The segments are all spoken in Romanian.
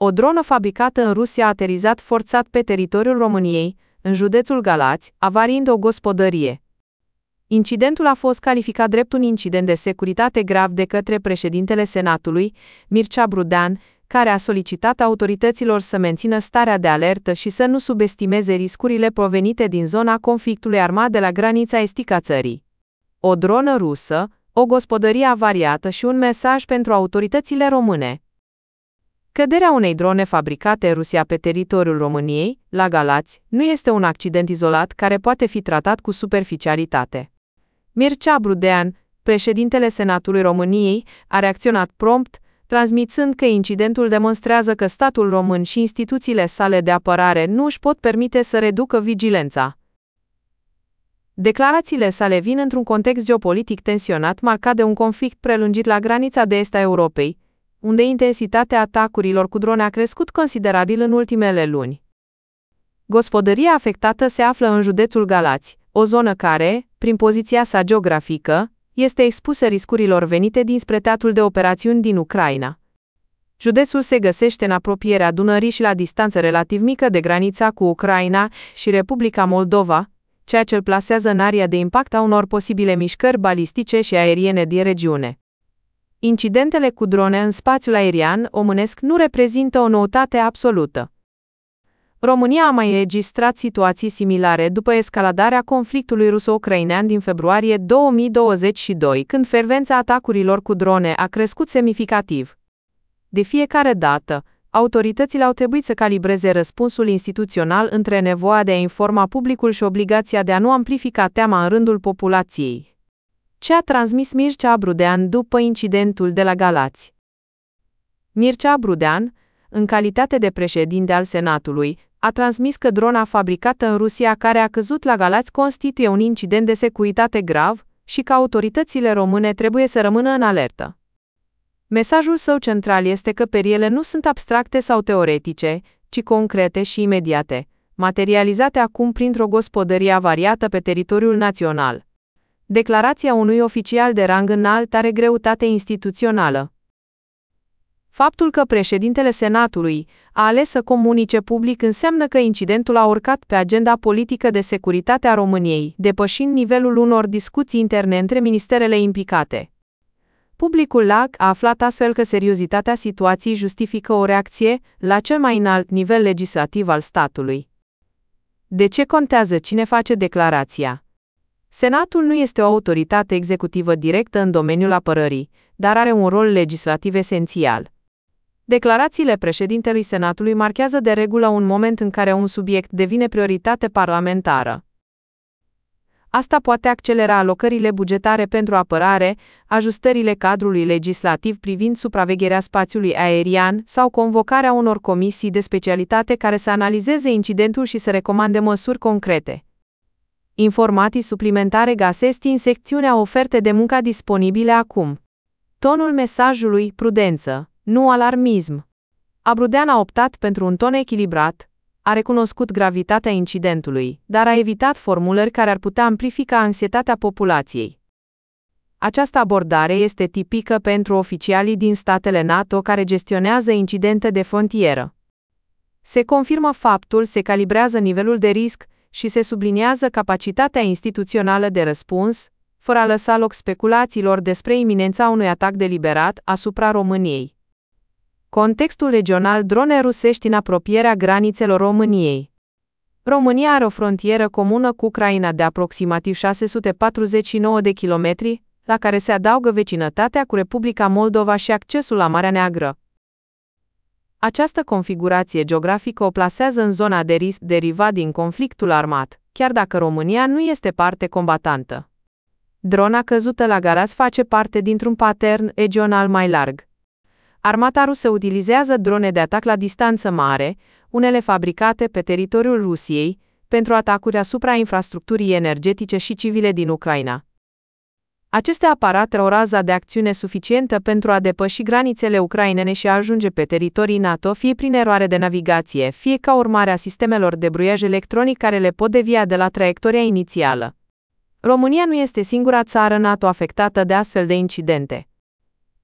O dronă fabricată în Rusia a aterizat forțat pe teritoriul României, în județul Galați, avariind o gospodărie. Incidentul a fost calificat drept un incident de securitate grav de către președintele Senatului, Mircea Brudean, care a solicitat autorităților să mențină starea de alertă și să nu subestimeze riscurile provenite din zona conflictului armat de la granița estică a țării. O dronă rusă, o gospodărie avariată și un mesaj pentru autoritățile române. Căderea unei drone fabricate în Rusia pe teritoriul României, la Galați, nu este un accident izolat care poate fi tratat cu superficialitate. Mircea Brudean, președintele Senatului României, a reacționat prompt, transmițând că incidentul demonstrează că statul român și instituțiile sale de apărare nu își pot permite să reducă vigilența. Declarațiile sale vin într-un context geopolitic tensionat marcat de un conflict prelungit la granița de est a Europei, unde intensitatea atacurilor cu drone a crescut considerabil în ultimele luni. Gospodăria afectată se află în județul Galați, o zonă care, prin poziția sa geografică, este expusă riscurilor venite dinspre teatrul de operațiuni din Ucraina. Județul se găsește în apropierea Dunării și la distanță relativ mică de granița cu Ucraina și Republica Moldova, ceea ce îl plasează în area de impact a unor posibile mișcări balistice și aeriene din regiune. Incidentele cu drone în spațiul aerian românesc nu reprezintă o noutate absolută. România a mai înregistrat situații similare după escaladarea conflictului ruso-ucrainean din februarie 2022, când frecvența atacurilor cu drone a crescut semnificativ. De fiecare dată, autoritățile au trebuit să calibreze răspunsul instituțional între nevoia de a informa publicul și obligația de a nu amplifica teama în rândul populației. Ce a transmis Mircea Brudean după incidentul de la Galați? Mircea Brudean, în calitate de președinte al Senatului, a transmis că drona fabricată în Rusia care a căzut la Galați constituie un incident de securitate grav și că autoritățile române trebuie să rămână în alertă. Mesajul său central este că periele nu sunt abstracte sau teoretice, ci concrete și imediate, materializate acum printr-o gospodărie avariată pe teritoriul național. Declarația unui oficial de rang înalt are greutate instituțională. Faptul că președintele Senatului a ales să comunice public înseamnă că incidentul a urcat pe agenda politică de securitate a României, depășind nivelul unor discuții interne între ministerele implicate. Publicul larg a aflat astfel că seriozitatea situației justifică o reacție la cel mai înalt nivel legislativ al statului. De ce contează cine face declarația? Senatul nu este o autoritate executivă directă în domeniul apărării, dar are un rol legislativ esențial. Declarațiile președintelui Senatului marchează de regulă un moment în care un subiect devine prioritate parlamentară. Asta poate accelera alocările bugetare pentru apărare, ajustările cadrului legislativ privind supravegherea spațiului aerian sau convocarea unor comisii de specialitate care să analizeze incidentul și să recomande măsuri concrete. Informații suplimentare găsesc în secțiunea oferte de muncă disponibile acum. Tonul mesajului, prudență, nu alarmism. Brudean a optat pentru un ton echilibrat, a recunoscut gravitatea incidentului, dar a evitat formulări care ar putea amplifica anxietatea populației. Această abordare este tipică pentru oficialii din statele NATO care gestionează incidente de frontieră. Se confirmă faptul, se calibrează nivelul de risc și se subliniază capacitatea instituțională de răspuns, fără a lăsa loc speculațiilor despre iminența unui atac deliberat asupra României. Contextul regional: drone rusești în apropierea granițelor României. România are o frontieră comună cu Ucraina de aproximativ 649 de kilometri, la care se adaugă vecinătatea cu Republica Moldova și accesul la Marea Neagră. Această configurație geografică o plasează în zona de risc derivat din conflictul armat, chiar dacă România nu este parte combatantă. Drona căzută la Galați face parte dintr-un patern regional mai larg. Armata rusă utilizează drone de atac la distanță mare, unele fabricate pe teritoriul Rusiei, pentru atacuri asupra infrastructurii energetice și civile din Ucraina. Aceste aparate au raza de acțiune suficientă pentru a depăși granițele ucrainene și a ajunge pe teritorii NATO, fie prin eroare de navigație, fie ca urmare a sistemelor de bruiaj electronic care le pot devia de la traiectoria inițială. România nu este singura țară NATO afectată de astfel de incidente.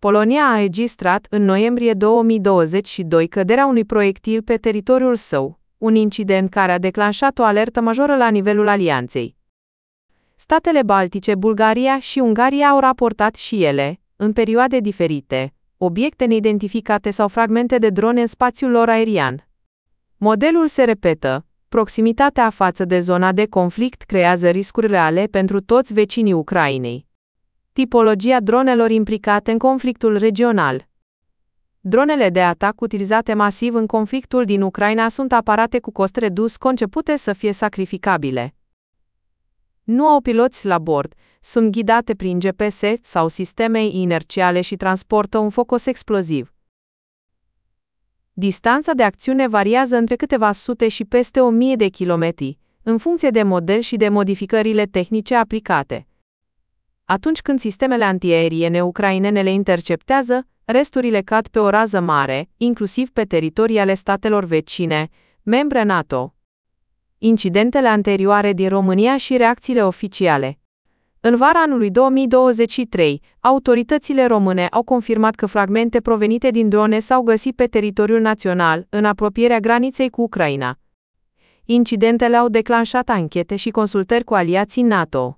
Polonia a înregistrat în noiembrie 2022 căderea unui proiectil pe teritoriul său, un incident care a declanșat o alertă majoră la nivelul alianței. Statele Baltice, Bulgaria și Ungaria au raportat și ele, în perioade diferite, obiecte neidentificate sau fragmente de drone în spațiul lor aerian. Modelul se repetă, proximitatea față de zona de conflict creează riscuri reale pentru toți vecinii Ucrainei. Tipologia dronelor implicate în conflictul regional. Dronele de atac utilizate masiv în conflictul din Ucraina sunt aparate cu cost redus concepute să fie sacrificabile. Nu au piloți la bord, sunt ghidate prin GPS sau sisteme inerțiale și transportă un focus exploziv. Distanța de acțiune variază între câteva sute și peste 1000 de kilometri, în funcție de model și de modificările tehnice aplicate. Atunci când sistemele antiaeriene ucrainene le interceptează, resturile cad pe o rază mare, inclusiv pe teritorii ale statelor vecine, membre NATO. Incidentele anterioare din România și reacțiile oficiale. În vara anului 2023, autoritățile române au confirmat că fragmente provenite din drone s-au găsit pe teritoriul național, în apropierea graniței cu Ucraina. Incidentele au declanșat anchete și consultări cu aliații NATO.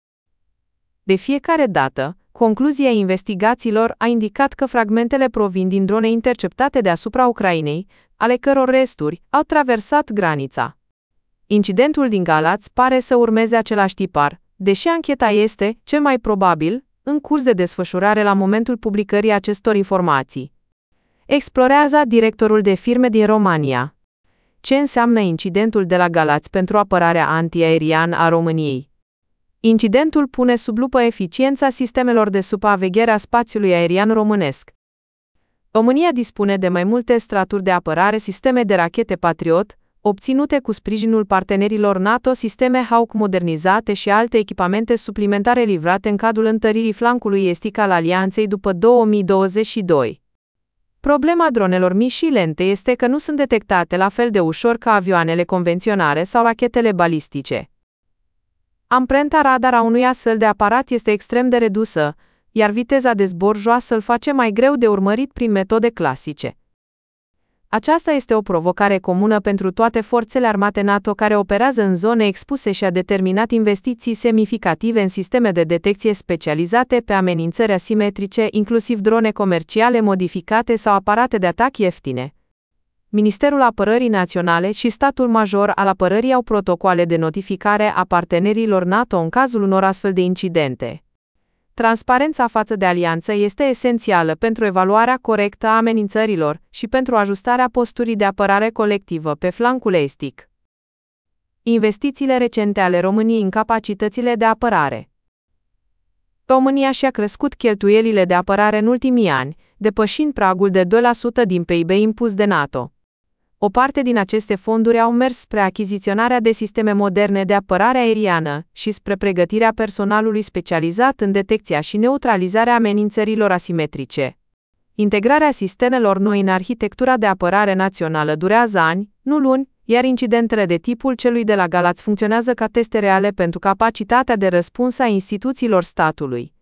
De fiecare dată, concluzia investigațiilor a indicat că fragmentele provin din drone interceptate deasupra Ucrainei, ale căror resturi au traversat granița. Incidentul din Galați pare să urmeze același tipar, deși ancheta este, cel mai probabil, în curs de desfășurare la momentul publicării acestor informații. Explorează directorul de firme din România. Ce înseamnă incidentul de la Galați pentru apărarea antiaeriană a României? Incidentul pune sub lupă eficiența sistemelor de supraveghere a spațiului aerian românesc. România dispune de mai multe straturi de apărare, sisteme de rachete Patriot, obținute cu sprijinul partenerilor NATO, sisteme Hawk modernizate și alte echipamente suplimentare livrate în cadrul întăririi flancului estic al alianței după 2022. Problema dronelor mici și lente este că nu sunt detectate la fel de ușor ca avioanele convenționale sau rachetele balistice. Amprenta radar a unui astfel de aparat este extrem de redusă, iar viteza de zbor joasă îl face mai greu de urmărit prin metode clasice. Aceasta este o provocare comună pentru toate forțele armate NATO care operează în zone expuse și a determinat investiții semnificative în sisteme de detecție specializate pe amenințări asimetrice, inclusiv drone comerciale modificate sau aparate de atac ieftine. Ministerul Apărării Naționale și Statul Major al Apărării au protocoale de notificare a partenerilor NATO în cazul unor astfel de incidente. Transparența față de alianță este esențială pentru evaluarea corectă a amenințărilor și pentru ajustarea posturii de apărare colectivă pe flancul estic. Investițiile recente ale României în capacitățile de apărare. România și-a crescut cheltuielile de apărare în ultimii ani, depășind pragul de 2% din PIB impus de NATO. O parte din aceste fonduri au mers spre achiziționarea de sisteme moderne de apărare aeriană și spre pregătirea personalului specializat în detecția și neutralizarea amenințărilor asimetrice. Integrarea sistemelor noi în arhitectura de apărare națională durează ani, nu luni, iar incidentele de tipul celui de la Galați funcționează ca teste reale pentru capacitatea de răspuns a instituțiilor statului.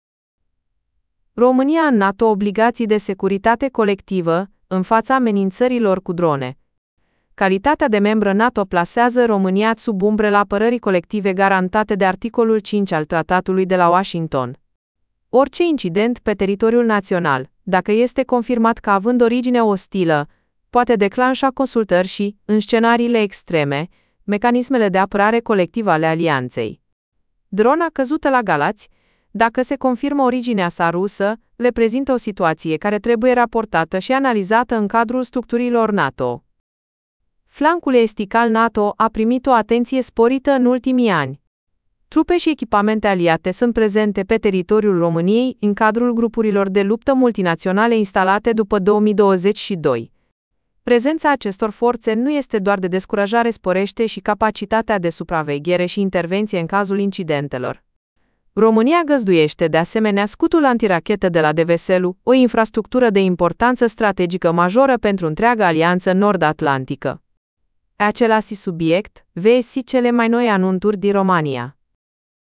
România în NATO, obligații de securitate colectivă în fața amenințărilor cu drone. Calitatea de membră NATO plasează România sub umbrela apărării colective garantate de articolul 5 al Tratatului de la Washington. Orice incident pe teritoriul național, dacă este confirmat ca având origine ostilă, poate declanșa consultări și, în scenariile extreme, mecanismele de apărare colectivă ale alianței. Drona căzută la Galați, dacă se confirmă originea sa rusă, le prezintă o situație care trebuie raportată și analizată în cadrul structurilor NATO. Flancul estic al NATO a primit o atenție sporită în ultimii ani. Trupe și echipamente aliate sunt prezente pe teritoriul României în cadrul grupurilor de luptă multinaționale instalate după 2022. Prezența acestor forțe nu este doar de descurajare, sporește și capacitatea de supraveghere și intervenție în cazul incidentelor. România găzduiește de asemenea scutul antirachetă de la Deveselu, o infrastructură de importanță strategică majoră pentru întreaga alianță nord-atlantică. Același subiect, vezi cele mai noi anunțuri din România.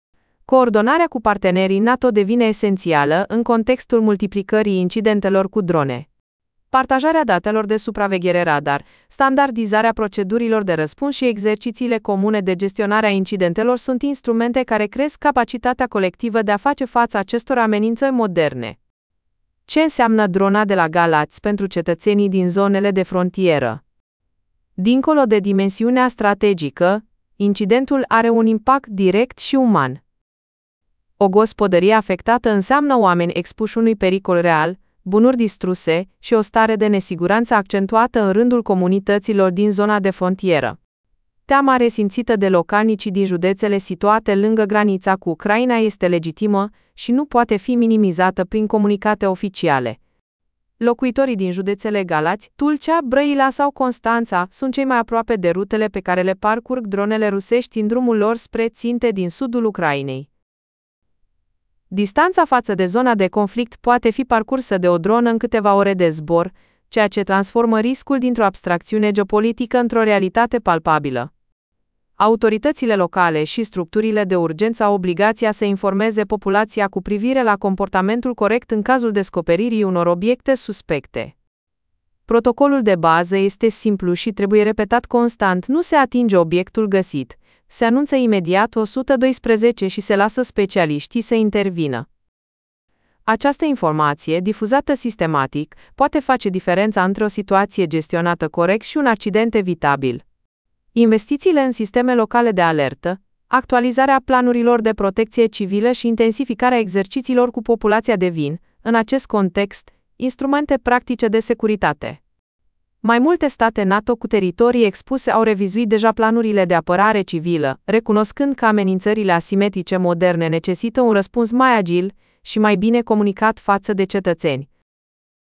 Coordonarea cu partenerii NATO devine esențială în contextul multiplicării incidentelor cu drone. Partajarea datelor de supraveghere radar, standardizarea procedurilor de răspuns și exercițiile comune de gestionare a incidentelor sunt instrumente care cresc capacitatea colectivă de a face față acestor amenințări moderne. Ce înseamnă drona de la Galați pentru cetățenii din zonele de frontieră? Dincolo de dimensiunea strategică, incidentul are un impact direct și uman. O gospodărie afectată înseamnă oameni expuși unui pericol real, bunuri distruse și o stare de nesiguranță accentuată în rândul comunităților din zona de frontieră. Teama resimțită de localnicii din județele situate lângă granița cu Ucraina este legitimă și nu poate fi minimizată prin comunicate oficiale. Locuitorii din județele Galați, Tulcea, Brăila sau Constanța sunt cei mai aproape de rutele pe care le parcurg dronele rusești în drumul lor spre ținte din sudul Ucrainei. Distanța față de zona de conflict poate fi parcursă de o dronă în câteva ore de zbor, ceea ce transformă riscul dintr-o abstracțiune geopolitică într-o realitate palpabilă. Autoritățile locale și structurile de urgență au obligația să informeze populația cu privire la comportamentul corect în cazul descoperirii unor obiecte suspecte. Protocolul de bază este simplu și trebuie repetat constant: nu se atinge obiectul găsit, se anunță imediat 112 și se lasă specialiștii să intervină. Această informație, difuzată sistematic, poate face diferența între o situație gestionată corect și un accident evitabil. Investițiile în sisteme locale de alertă, actualizarea planurilor de protecție civilă și intensificarea exercițiilor cu populația devin, în acest context, instrumente practice de securitate. Mai multe state NATO cu teritorii expuse au revizuit deja planurile de apărare civilă, recunoscând că amenințările asimetrice moderne necesită un răspuns mai agil și mai bine comunicat față de cetățeni.